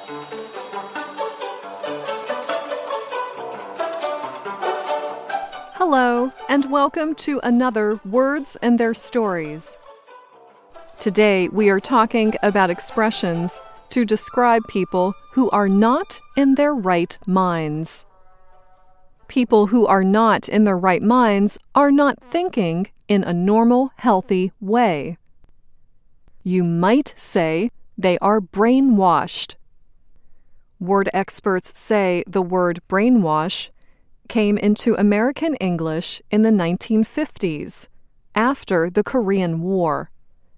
Hello, and welcome to another Words and Their Stories. Today, we are talking about expressions to describe people who are not in their right minds. People who are not in their right minds are not thinking in a normal, healthy way. You might say they are brainwashed. Word experts say the word brainwash came into American English in the 1950s, after the Korean War.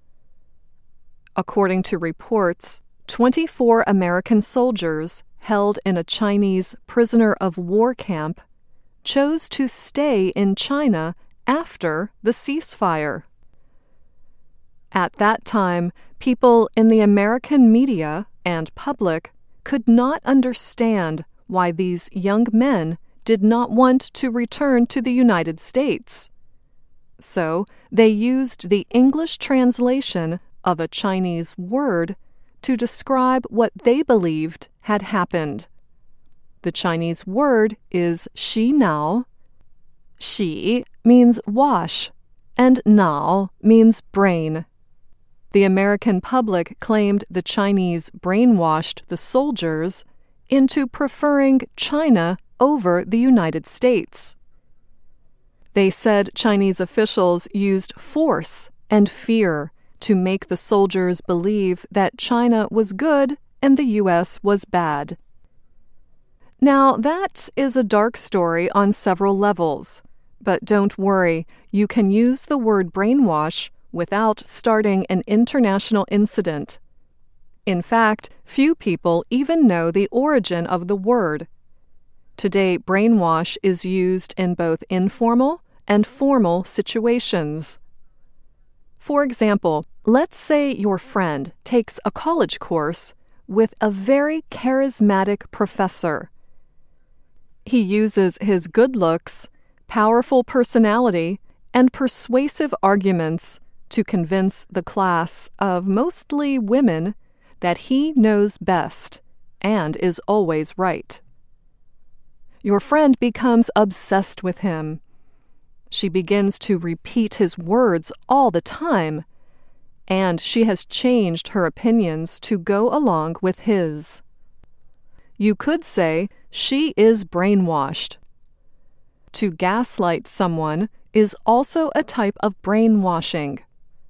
According to reports, 24 American soldiers held in a Chinese prisoner of war camp chose to stay in China after the ceasefire. At that time, people in the American media and public could not understand why these young men did not want to return to the United States. So they used the English translation of a Chinese word to describe what they believed had happened. The Chinese word is xi nao. Xi means wash, and nao means brain. The American public claimed the Chinese brainwashed the soldiers into preferring China over the United States. They said Chinese officials used force and fear to make the soldiers believe that China was good and the U.S. was bad. Now, that is a dark story on several levels, but don't worry, you can use the word brainwash without starting an international incident. In fact, few people even know the origin of the word. Today, brainwash is used in both informal and formal situations. For example, let's say your friend takes a college course with a very charismatic professor. He uses his good looks, powerful personality, and persuasive arguments to convince the class of mostly women that he knows best and is always right. Your friend becomes obsessed with him. She begins to repeat his words all the time, and she has changed her opinions to go along with his. You could say she is brainwashed. To gaslight someone is also a type of brainwashing.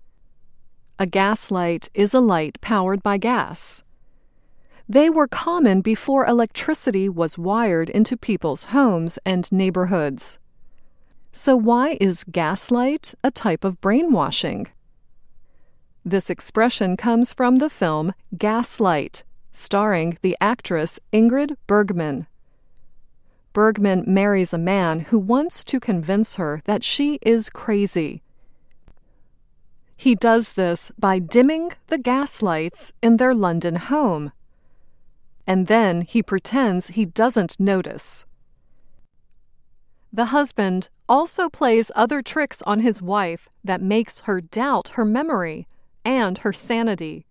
A gaslight is a light powered by gas. They were common before electricity was wired into people's homes and neighborhoods. So why is gaslight a type of brainwashing? This expression comes from the film Gaslight, starring the actress Ingrid Bergman. Bergman marries a man who wants to convince her that she is crazy. He does this by dimming the gas lights in their London home. And then he pretends he doesn't notice. The husband also plays other tricks on his wife that makes her doubt her memory and her sanity.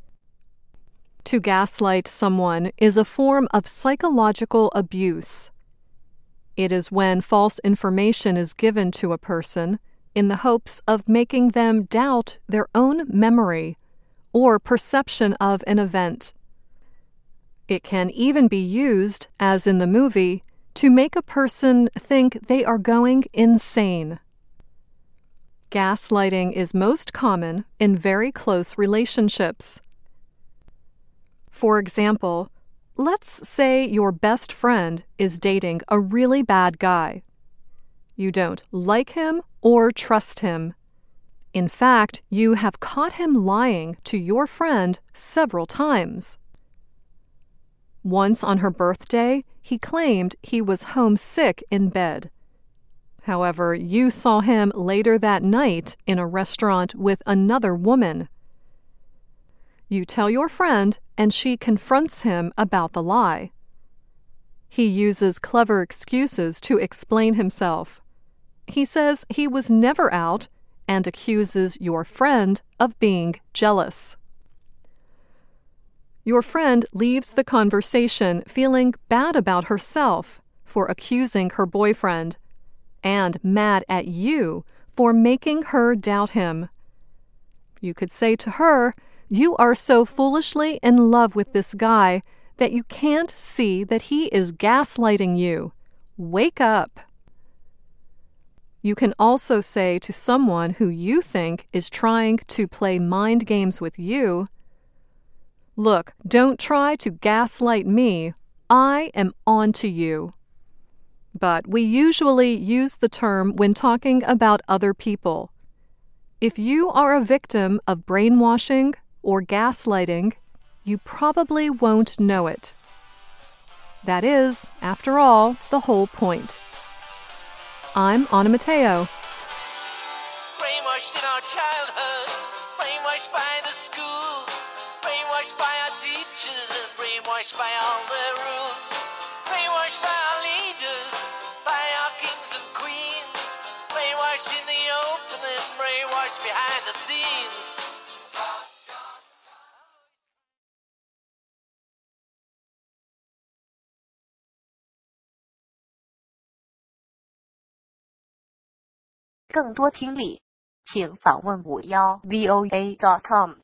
To gaslight someone is a form of psychological abuse. It is when false information is given to a person in the hopes of making them doubt their own memory or perception of an event. It can even be used, as in the movie, to make a person think they are going insane. Gaslighting is most common in very close relationships. For example, let's say your best friend is dating a really bad guy. You don't like him or trust him. In fact, you have caught him lying to your friend several times. Once on her birthday, he claimed he was homesick in bed. However, you saw him later that night in a restaurant with another woman. You tell your friend, and she confronts him about the lie. He uses clever excuses to explain himself. He says he was never out and accuses your friend of being jealous. Your friend leaves the conversation feeling bad about herself for accusing her boyfriend and mad at you for making her doubt him. You could say to her, "You are so foolishly in love with this guy that you can't see that he is gaslighting you. Wake up." You can also say to someone who you think is trying to play mind games with you, "Look, don't try to gaslight me. I am on to you." But we usually use the term when talking about other people. If you are a victim of brainwashing or gaslighting, you probably won't know it. That is, after all, the whole point. I'm Anna Matteo. Brainwashed in our childhood, brainwashed by the school, brainwashed by our teachers, and brainwashed by all their rules, brainwashed by our leaders, by our kings and queens, brainwashed in the open and brainwashed behind the scenes. 更多听力，请访问51voa.com。